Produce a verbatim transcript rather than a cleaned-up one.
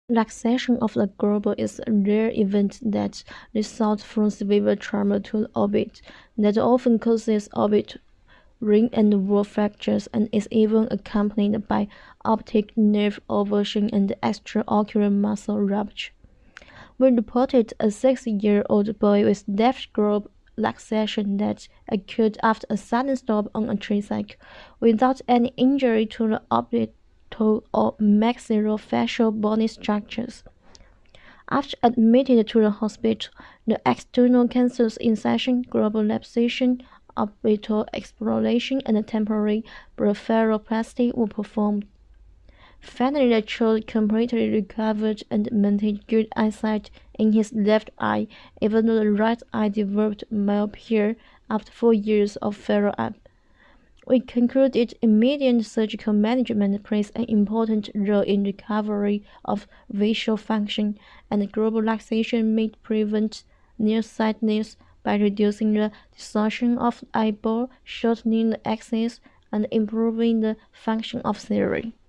Luxation of the globule is a rare event that results from severe trauma to the orbit that often causes orbit ring and wall fractures and is even accompanied by optic nerve avulsion and extraocular muscle rupture. We reported a six-year-old boy with left global luxation that occurred after a sudden stop on a tricycle, without any injury to the orbital or maxillofacial bony structures. After admitted to the hospital, the external cancer incision, global luxation, orbital exploration, and temporary blepharoplasty were performed. Finally, the child completely recovered and maintained good eyesight in his left eye, even though the right eye developed myopia after four years of follow-up. We concluded immediate surgical management plays an important role in recovery of visual function, and global luxation may prevent nearsightedness by reducing the distortion of the eyeball, shortening the axis, and improving the function of theory.